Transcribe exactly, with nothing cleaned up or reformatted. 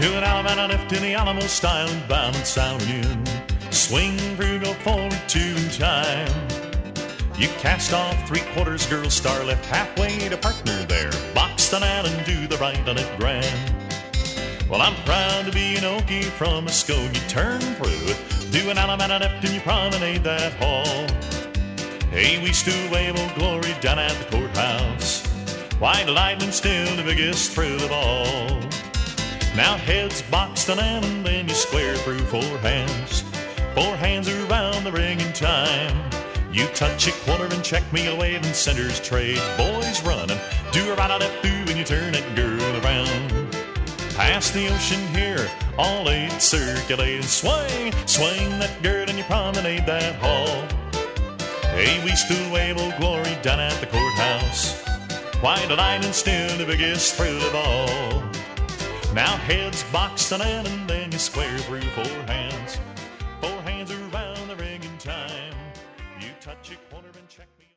To an Alabama lift in the Alamo style and balance out and in. Swing through, go forward two time. You cast off three quarters, girl, star left halfway to partner there. Box the net and do the right on it grand. Well, I'm proud to be an Okie from Muskogee. Turn through, do an Alabama left and you promenade that hall. Hey, we still wave old glory down at the courthouse. White lightning still the biggest thrill of all. Now heads box the net and then you square through four hands. Four hands around the ring in time. You touch a quarter and check me a wave and centers trade. Boys running, do a right out at boo and you turn that girl around. Past the ocean here, all eight circulate. Swing, swing that girl and you promenade that hall. Hey, we still wave old glory down at the courthouse. White lightning still the biggest thrill of all. Now heads box the net and then you square through four hands. Four hands around the ring in time. You touch a corner and check me.